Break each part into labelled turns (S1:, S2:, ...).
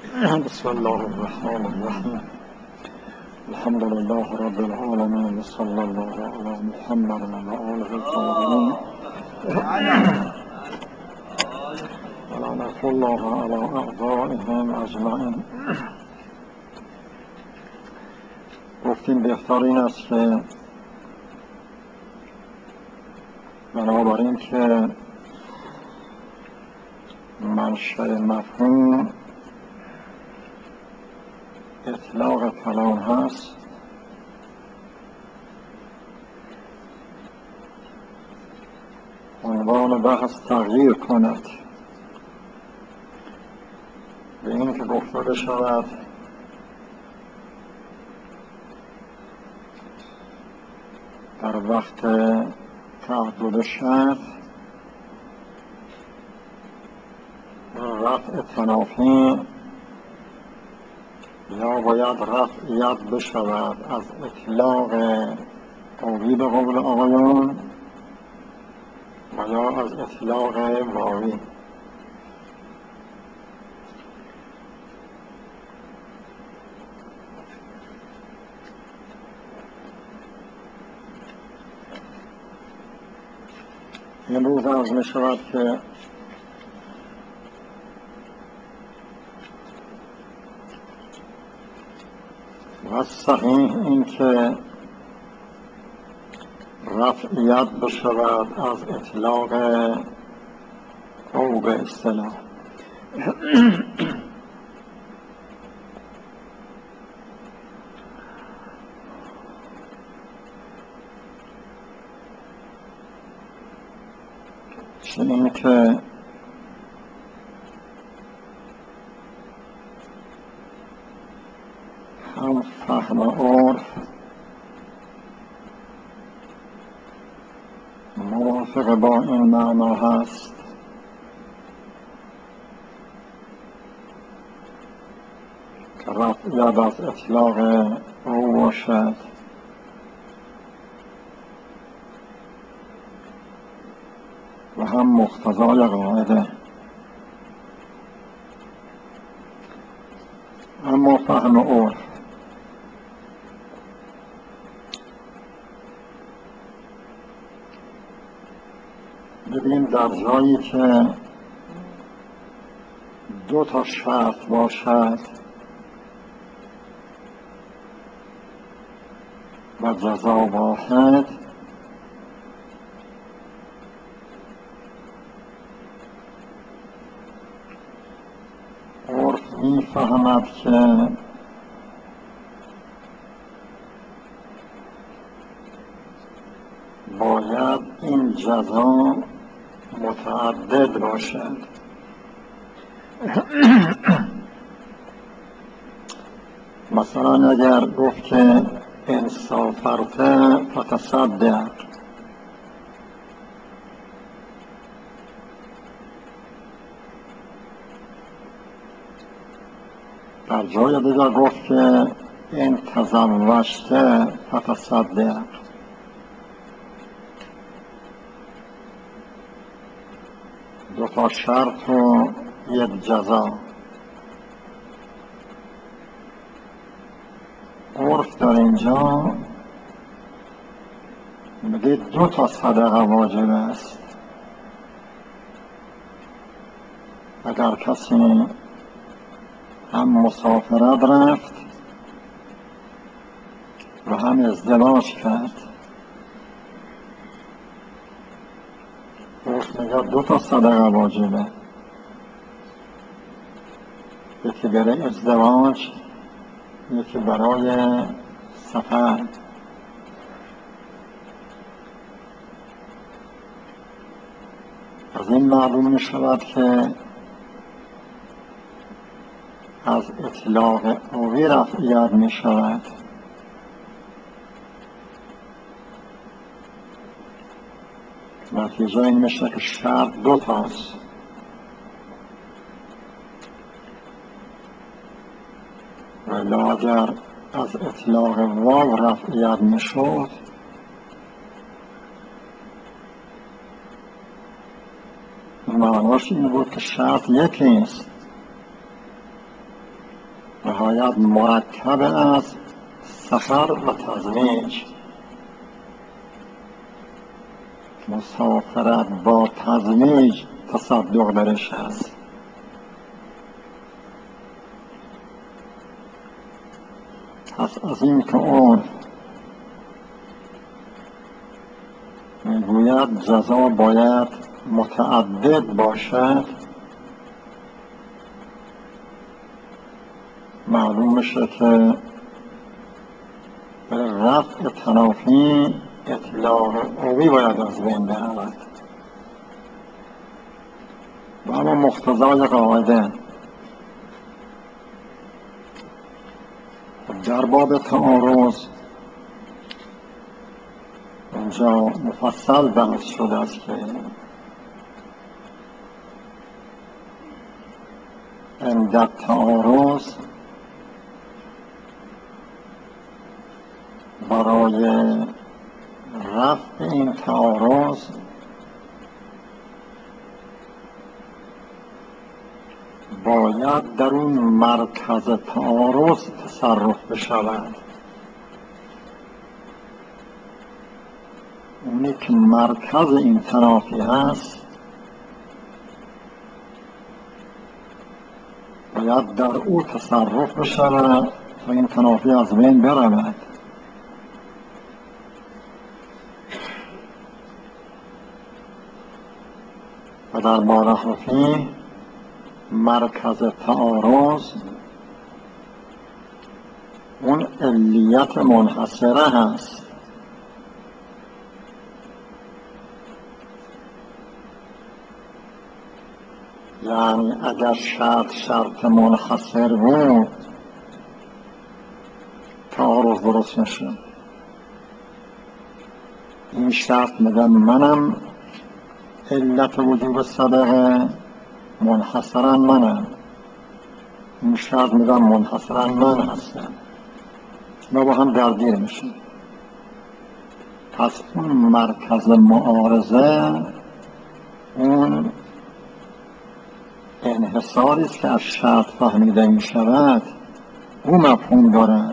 S1: بسم الله الرحمن الرحیم. الحمد لله رب العالمین و صلی الله علی محمد و آله الطاهرین و لعنة الله علی اعدائهم اجمعین. گفتیم بهتر این است که بنابراین که منشأ مفهوم اطلاق کلام هست، عنوان بحث تغییر کند به این که گفته بشود در وقت تعدد شرط رفع تنافی یا باید رفعیت بشود از اطلاق قوی به قول آقایان و یا از اطلاق واوی. امروز عرض می شود که و صحیح این که رفعیت بشود از اطلاق او به اصطلاح. این که هم فهم عرف موافق با این معنا هست که رفعیت از اطلاق او باشد و هم مقتضای قاعده. اما فهم عرف ببین در جایی که دو تا شرط باشد و جزا واحد، عرف می‌فهمد که باید این جزا متعدد باشد. مثلا اگر گفت که ان سافرت فتصدق، در جای دیگر گفت که ان تزوجت فتصدق، دو تا شرط و یک جزا. عرف در اینجا میگه دو تا صدقه واجب است. اگر کسی هم مسافرت رفت و هم ازدواج کرد، عرف میگه دو تا صدقه واجبه، یکی برای ازدواج، یکی برای سفر. از این معلوم می شود که از اطلاق اوی رفعیت می شود. نتیجه این میشه که شرط دو تاست. ولی اگر از اطلاق واو رفعیت می شد، معناش این بود که شرط یکی است. نهایت مرکب از سفر و تزمیج. مسافرت با تزمیج تصدق درش هست. پس از این که اون میگوید جزا باید متعدد باشد، معلوم میشه که برای رفع تنافی اطلاق قوی باید از بین برود. و اما مقتضای قاعده در باب تعارض اونجا مفصل بحث شده است که عند التعارض برای رفع این تعارض باید در اون مرکز تعارض تصرف بشود. اونی که مرکز این تنافی هست باید در او تصرف بشود تا این تنافی از بین برود. و در مارحفی مرکز تعارض اون علیت منحصره هست. یعنی اگر شرط منحصر بود تعارض درست نشد. این شرط میگن منم علت وجوب صدقه، منحصرا منم. این شرط میگن منحصرا من هستم، ما با هم درگیر میشیم. پس اون مرکز معارضه اون انحصاری است که از شرط فهمیده می شود او مفهوم دارد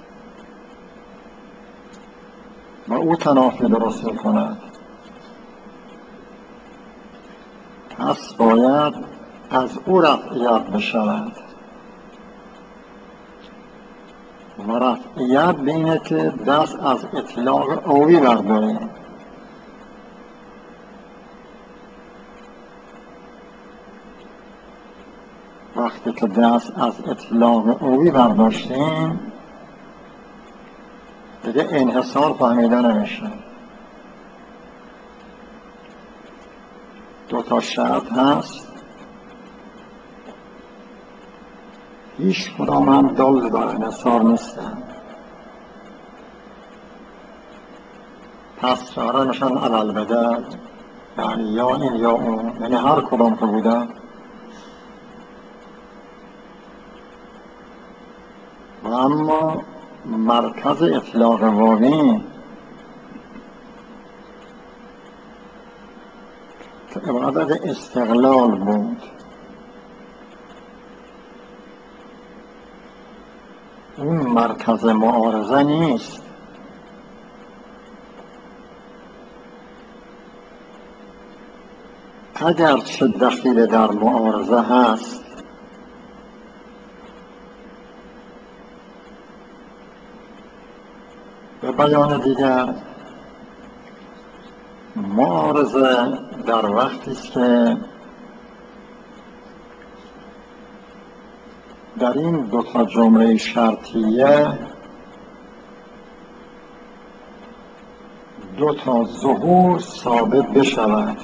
S1: و او تنافی درست می کند. پس باید از او رفعیت بشود و رفعیت بینه که دست از اطلاق قوی برداریم. وقتی که دست از اطلاق قوی برداشتیم دیگه انحصار فهمیده نمیشه. دو تا شرط هست، هیچ کدام هم دل بر انحصار نیستن. پس چاره میشن علل بدل، یعنی یا این یا اون، یعنی هر کدام که بودن. و اما مرکز اطلاق واقعی که عبادت استقلال بود، اون مرکز معارضه نیست. اگرچه دخیل در معارضه هست به بیان دیگر معارضه در وقتی است که در این دو تا جمله شرطیه دو تا ظهور ثابت بشود.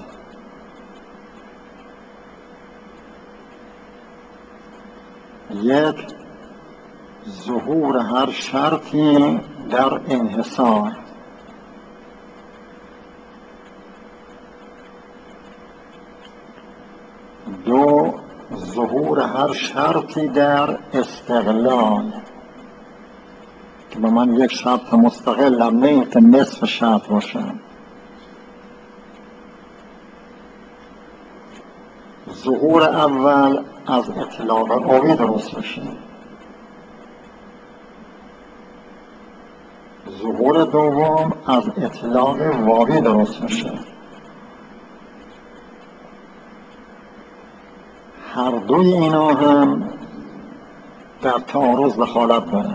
S1: یک، ظهور هر شرطی در انحصار. دو، ظهور هر شرطی در استقلال، که با من یک شرط مستقلم، نه اینکه نصف شرط باشم. ظهور اول از اطلاق قوی درست بشه ظهور دوم از اطلاق واوی درست میشه. هر دوی اینا هم در تعارض دخالت دارن.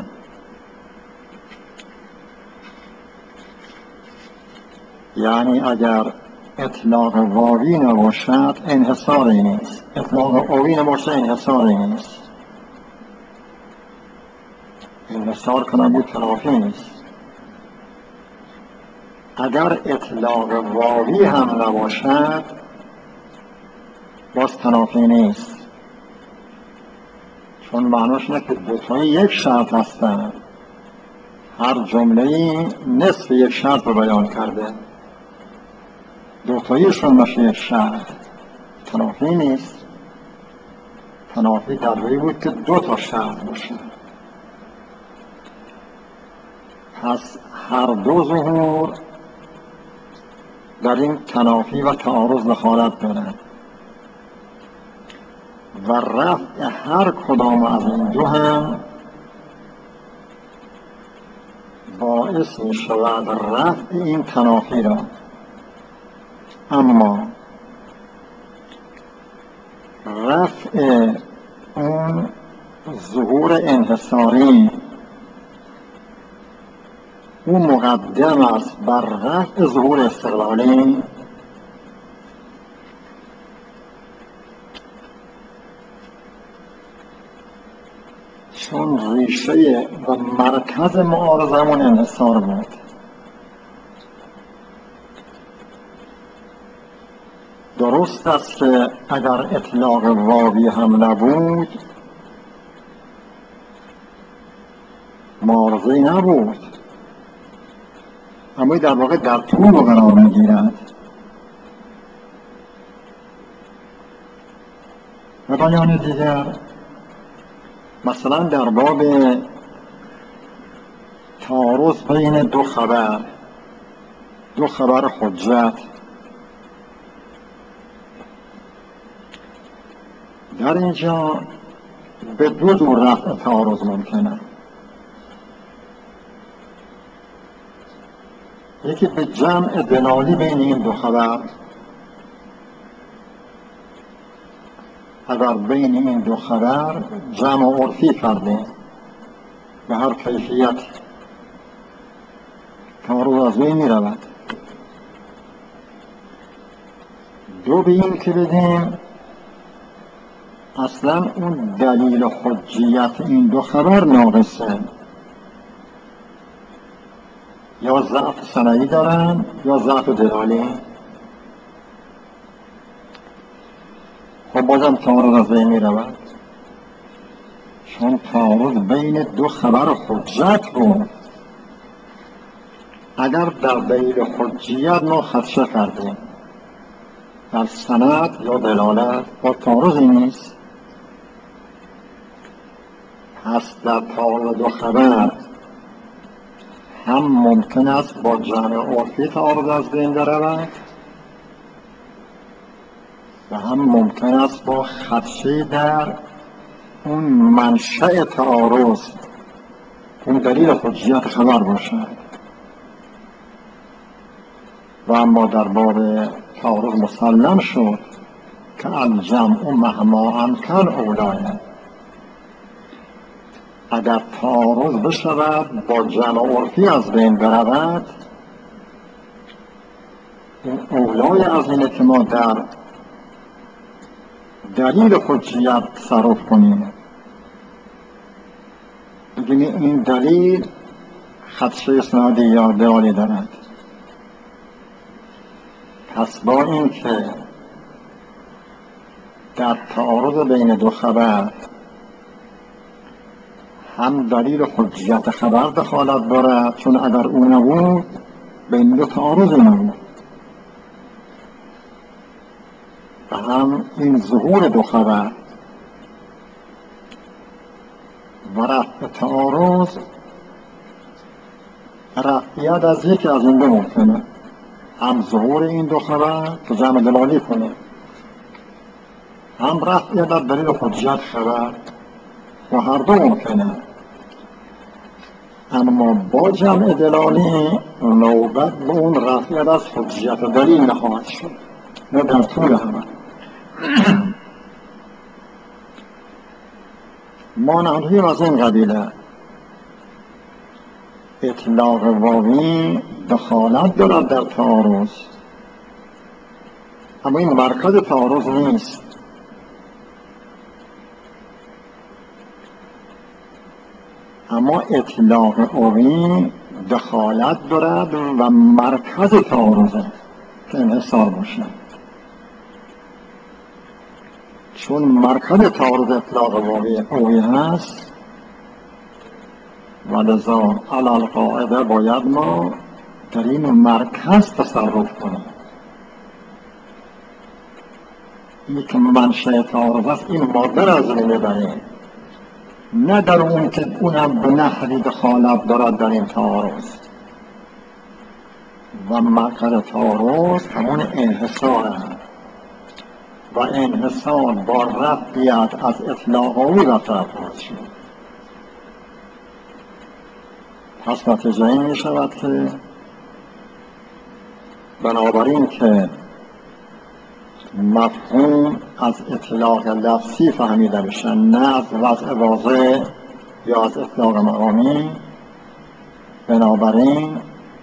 S1: یعنی اگر اطلاق واوی نباشد انحصاری نیست، اطلاق واوی نباشد انحصاری نیست. انحصار کنم بود تنافی نیست. اگر اطلاق واوی هم نباشد باز تنافی نیست، چون معناش اینه که دوتایی یک شرط هستن، هر جمله‌ای نصف یک شرط رو بیان کرده، دوتاییشون میشه یک شرط. تنافی نیست. تنافی در روی بود که دو تا شرط باشه. پس هر دو ظهور در این تنافی و تعارض دخالت دارند و رفع هر کدام از این دو هم باعث می شود رفع این تنافی را. اما رفع اون ظهور انحصاری او مقدم است بر رفع ظهور استقلالی، چون ریشه و مرکز معارضمون انحصار بود. درست است که اگر اطلاق واوی هم نبود معارضه‌ای نبود، اما در واقع در طول قرار میگیرد. و بیان دیگر مثلا در باب تعارض بین دو خبر حجت، در اینجا به دو جور رفع تعارض ممکنه. یکی به جمع دلالی بین این دو خبر، اگر بین این دو خبر جمع عرفی کردیم به هر کیفیت تعارض از بین می رود. دو به این که بدیم اصلا اون دلیل حجیت این دو خبر ناقصه، یا ضعف سندی دارن یا ضعف دلالی. خب بازم تعارض از بین می رود، چون تعارض بین دو خبر حجت بود. اگر در دلیل حجیت ما خدشه کردیم در سند یا دلالت با تعارضی نیست. پس در تعارض دو خبر هم ممکن است با جمع عرفی تعارض از بین برود و هم ممکن است با خدشه در اون منشأ تعارض، اون دلیل حجیت خبر باشد. و اما در باب تعارض مسلم شد که الجمع مهما امکن اولایه. اگر تعارض بشود با جمع عرفی از بین برود، این اولای از اینه که ما در دلیل حجیت تصرف کنیم، بگیم این دلیل خدشه سندی یا دلالی دارد. پس با این که در تعارض بین دو خبر هم دلیل حجیت خبر دخالت دارد، چون اگر او نبود بین دو تعارض نبود، و هم این ظهور دو خبر و رفع تعارض رفعیت از یکی از این دو ممکنه، هم ظهور این دو خبر که جمع دلالی کنه، هم رفعیت از دلیل حجیت خبر، و هر دو ممکنه. اما با جمع دلالی نوبت به اون رفعیت از حجیت دلیل نخواهد شد، نه در طول همه. مانندی از این قبیله اطلاق واوی دخالت دارد در تعارض، اما این مرکز تعارض نیست. اما اطلاق واوی دخالت دارد و مرکز تعارضه که انحصار باشه، چون مرکز تعارض اطلاق واوی هست و لذا علی القاعده باید ما در این مرکز تصرف کنیم. این که منشأ تعارض است این ماده را از این میبریم، نه در اون که اونم به نحوی دخالت دارد در این تعارض. و مرکز تعارض همون انحصار است و انحصار با رفعیت از اطلاق واوی برطرف خواهد شد. پس نتیجه این می شود که بنابراین که مفهوم از اطلاق لفظی فهمیده بشه، نه از وضع واضح یا از اطلاق مقامی، بنابراین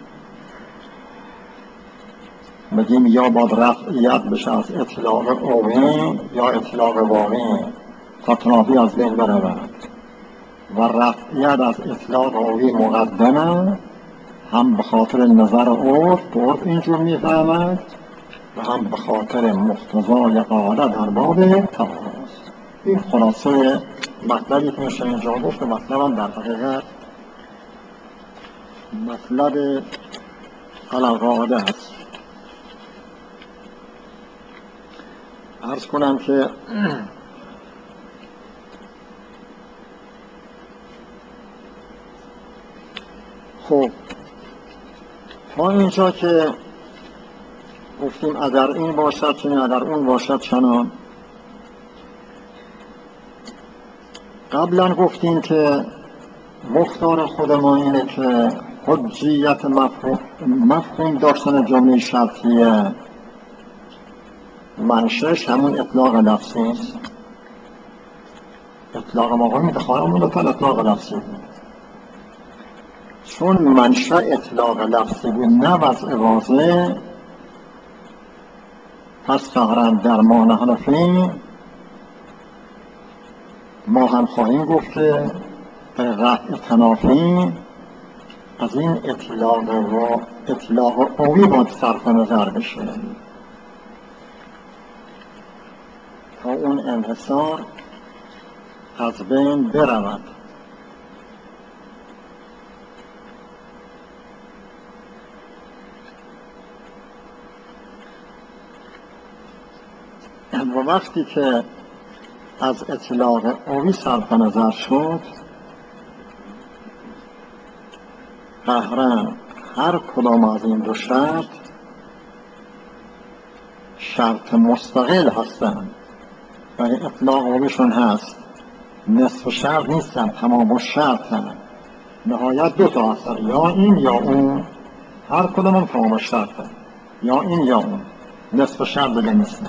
S1: بگیم یا باید رفعیت بشه از اطلاق واوی یا اطلاق واوی تا تنافی از بین برود و رفعیت از اطلاق واوی مقدمه، هم به خاطر نظر عرف اینجور میفهمد و هم به خاطر مقتضای قاعده در باب تعارض. این خلاصه مطلبی که میشه اینجا گفت و مطلب در حقیقت مطلب علی قاعده هست. عرض کنم که خب تا اینجا که گفتیم اگر این باشد چنین اگر اون باشد چنان، قبلا گفتیم که مختار خود ما اینه که حجیت مفهوم داشتن جمله شرطیه منشأش همون اطلاق لفظی است. اطلاق مقامی دخالمون بکن اطلاق لفظی بود، چون منشأ اطلاق لفظی بود نه وضع واضح، پس قهرا در ما نحنفی ما هم خواهیم گفت که به رفع تنافی از این اطلاق واوی باید صرف نظر بشه تا اون انحصار از بین برود. و وقتی که از اطلاق واوی صرف نظر شد، قهرن هر کدام از این دو شرط مستقل هستند و اطلاق واویشون هست، نصف شرط نیستن، تمام الشرط هستند. نهایت دو تا هستن، یا این یا اون، هر کدام هم تمام الشرط هستن، یا این یا اون، نصف شرط دیگه نیستن.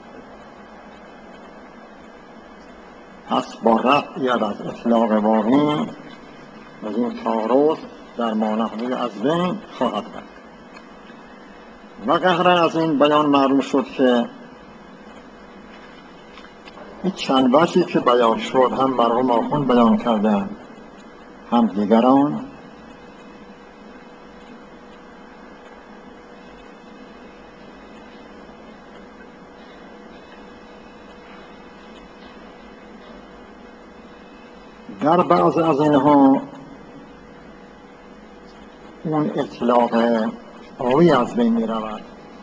S1: پس با رفعیت از اطلاق واوی از این تعارض در مانحوی از بین خواهد رفت. و قهرن از این بیان معلوم شد که این چند وجهی که بیان شد هم مرحوم آخوند بیان کردن هم دیگران، در بعض از اینها اون اطلاق واوی از بین می رود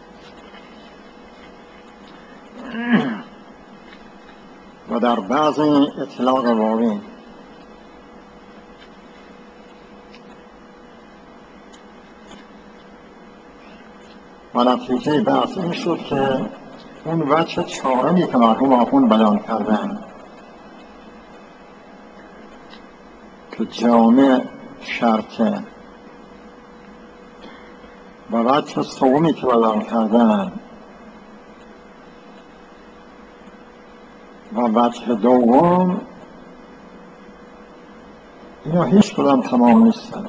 S1: و در بعض اطلاق واوی و نتیجه بحث این شد که اون وجه چهارمی که مرحوم آخوند بیان کردن که جامع شرطه. و وجه سومی که بیان کردن و وجه دوم، اینا هیچ کدام تمام نیستن،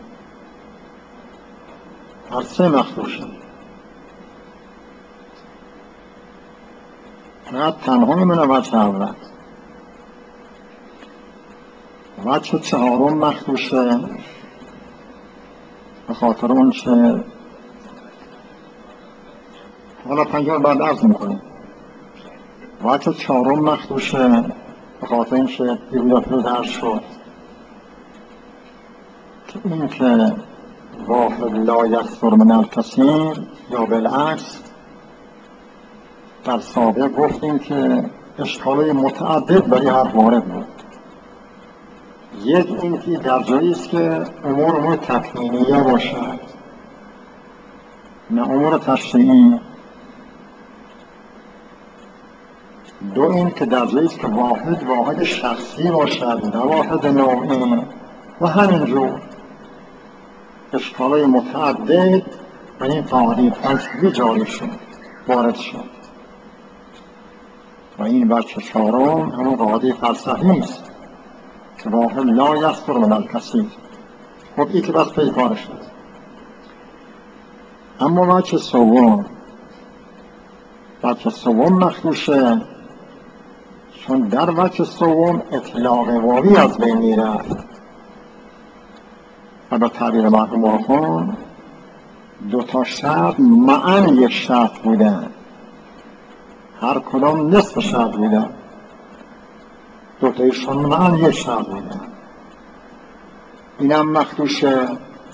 S1: هر سه مخدوشن. فقط تنها میمونه وجه اول. وجه چهارم مخدوشه به خاطر اون که حالا پنجم بعد عرض میکنیم. وجه چهارم مخدوشه به خاطر این که دیویدافلو درد شد که این که واحد لا یکثر من الکثیر، یا بالعکس در سابق گفتیم که اشکالای متعدد برای هر وارد بود. یک این که در جایی است که امور تکوینیه باشد نه امور تشریعی. دو این که در جایی است که واحد شخصی باشد نه واحد نوعی. و همینجور اشکالای متعدد و این قاعده فلسفی جاری شد، وارد شد. و این وجه چهارم همون قاعده فلسفی است که واحد لا یکثر من الکثیر. خب این که بس پیکار شد. اما وجه سوم مخدوشه، چون در وجه سوم اطلاق واوی از بین میرفت و به تعبیر مرحوم آخوند دو تا شرط معاً یک شرط بودن، هر کدام نصف شرط بودن، دو تایشون معاً یک شرط بودن. اینم مخدوشه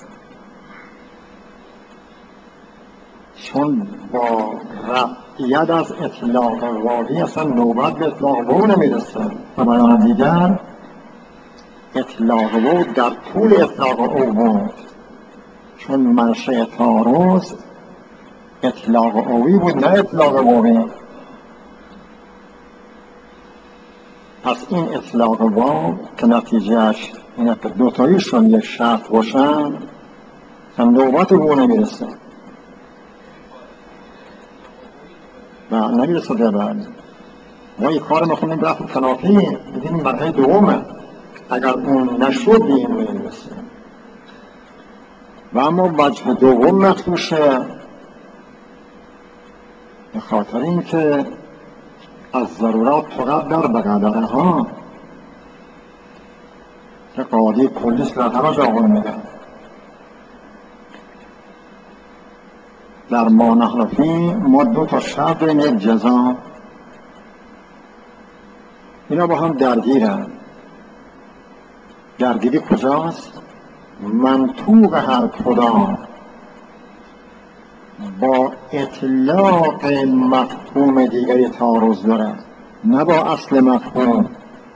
S1: چون با رفعیت از اطلاق واوی اصلا نوبت به اطلاق واو نمیرسه. و بیان دیگر اطلاق واو در طول اطلاق او بود، چون منشأ تعارض اطلاق اوی بود نه اطلاق واوی. پس این اطلاق واو که نتیجهش اینه که دوتاییشون یک شرط باشن و نوبت واو نمیرسه و نمیرسه در بعد. ما این کار میخونیم رفت تنافی بگیم مرحله دومه، اگر اون نشد این نمیرسه. و اما وجه دوم مخدوشه به خاطر این که از ضرورات تقدر به قدرها که قاعده کلیس در همه جا قول میده. در ما نحرفی ما دو تا شرط داریم، یک جزا. اینا با هم درگیرن. درگیری کجاست؟ منطوق هر کدام با اطلاق مفهوم دیگری تعارض داره، نه با اصل مفهوم.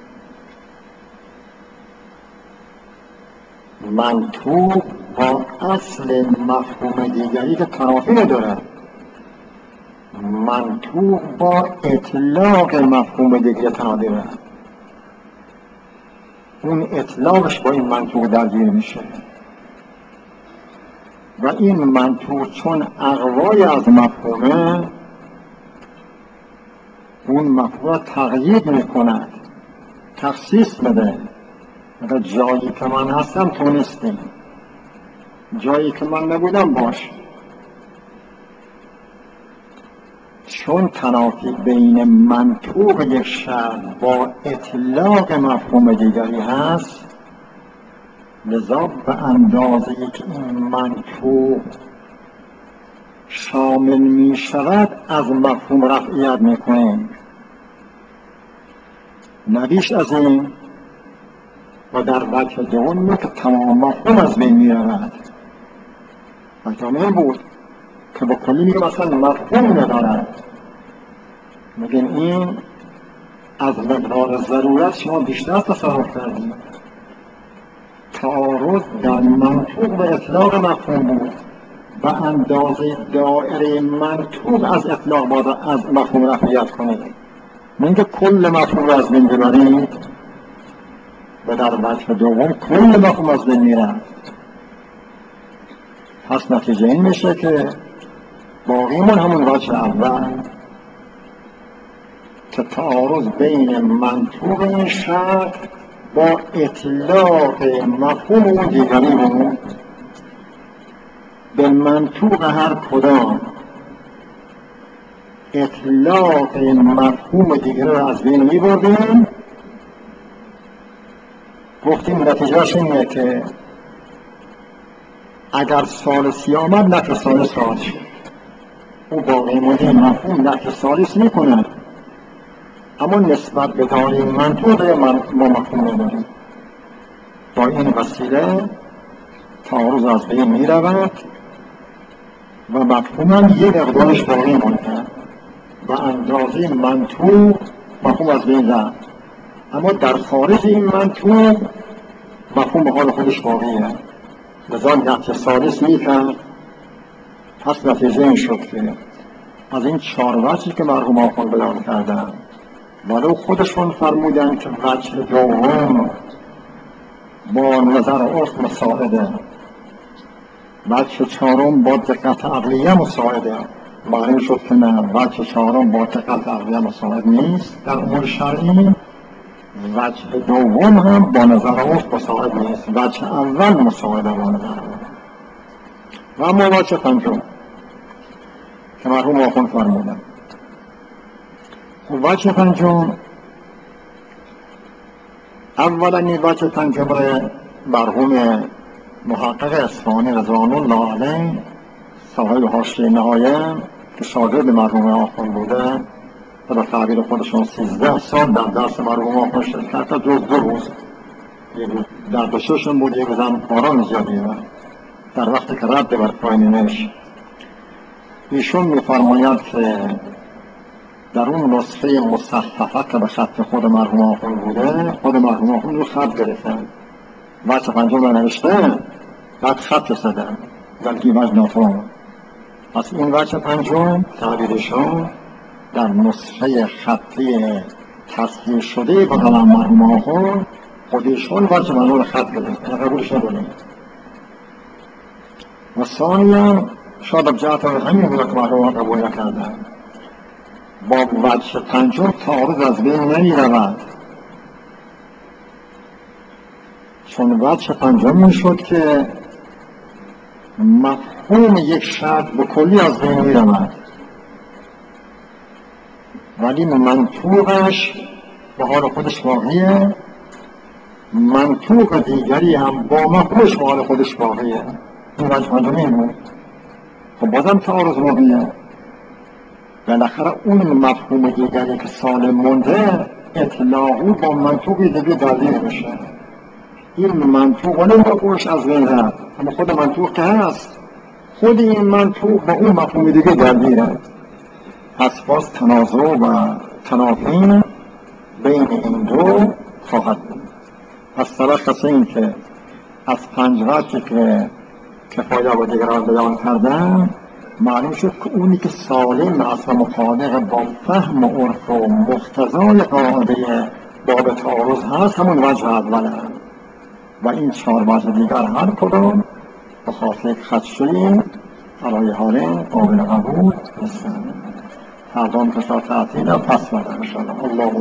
S1: منطوق با اصل مفهوم دیگری که تنافی نداره، منطوق با اطلاق مفهوم دیگری تنافی داره. اون اطلاقش با این منطوق درگیر میشه و این منطوق چون اقوای از مفهومه اون مفهوم تغییر میکند، تخصیص بده. اگر جایی که من هستم تو نیستی، جایی که من نبودم باش. چون تنافی بین منطوق یک شرط با اطلاق مفهوم دیگری هست، لذا به اندازه‌ای که این منطوق شامل می شود از مفهوم رفعیت می کنیم، نه بیش از این. و در وجه دوم که تمام مفهوم از بین می رود. وجه بود که با کلی میگه مثلا مفهوم ندارد، میگن این از مقدار ضرورت شما بیشتر تصرف کردید. تعارض در منطوق و اطلاق مفهوم بود، و اندازه دائره منطوق از اطلاق باید از مفهوم رفعیت کنید، نه اینکه کل مفهوم رو از بین ببرید. و در وجه دوم کل مفهوم از بین میرفت. پس نتیجه این میشه که باقیمون همون وجه اول که تعارض بین منطوق این شرط با اطلاق مفهوم اون دیگری بود. به منطوق هر کدام اطلاق مفهوم دیگری رو از بین می بردیم. گفتیم نتیجهش اینه که اگر ثالثی آمد نفی ثالث خواهد شد. او باقی مونده مفهوم نفی ثالث میکنه، اما نسبت به داریم منطوق ما مفهوم نداریم. با این وسیله تعارض از بین می رود و مفهوم هم یه مقدارش باقی مونده و اندازه منطوق مفهوم از بین رفت، اما در خارج این منطوق مفهوم به حال خودش باقیه. لذا نفی ثالث میکرد. پس نتیجه این شد که از این 4 وجهی که مرحوم آخوند بیان کردن ولو خودشون فرمودن که وجه دوم با نظر عرف مساعده، وجه 4 با دقت عقلیه مساعده، معلوم شد که نه، وجه 4 با دقت عقلیه مساعد نیست در امور شرعی. وجه دوم هم با نظر عرف مساعد نیست، وجه اول مساعده با نظر عرف. و اما وجه پنجم که مرحوم آخوند فرمودن، وجه پنجم اولا این وجه پنجم را مرحوم محقق اصفهانی رضوان الله علیه صاحب حاشیه نهایه که شاگرد مرحوم آخوند بوده و به تعبیر خودشون 13 سال در درس مرحوم آخوند شرکت کرد، جز 2 روز، یک روز در بششون بود، یک روز هم باران زیادی بود در وقتی که رد بر پایینش. ایشون می‌فرماید که در اون نسخه مصححه که به خط خود مرحوم آخوند بوده، خود مرحوم آخوند رو خط گرفتن، وجه پنجم رو نوشته بعد خط زدن بلکه وجه ناتوان. پس این وجه پنجم تعبیرشون در نسخه خطی تصحیح شده به قلم مرحوم آخوند خودشون وجه پنجم رو خط گرفتن، قبولش نداریم. و ثانیاً شاید بجهت همین بود که مرحوم قبول نکردن، با وجه پنجم تعارض از بین نمی رود، چون وجه پنجم می شد که مفهوم یک شرط به کلی از بین می رود ولی منطوقش به حال خودش باقیه، منطوق دیگری هم با مفهومش به حال خودش باقیه. این وجه پنجم این بود. خب بازم تعارض باقیه، بالاخره اون مفهوم دیگری که سالم مونده اطلاقو با منطوق دیگه درگیر بشه. این منطوق ولی مفهومش از بین رفت، اما خود منطوق که هست، خود این منطوق با اون مفهوم دیگه درگیره. پس باز تنازع و تنافی بین این دو خواهد بود. پس تلخص این که از 5 وجهی که کفایه و دیگران بیان کردن معلوم شد که اونی که سالم است و مطابق با فهم و عرف و مقتضای قاعده باب تعارض هست همون وجه اوله و این 4 وجه دیگر هر کدام به خاطر خدشه‌ای علای حاله قابل قبول نیستند. هر دام کشا تعطیل پس بردن انشاءالله.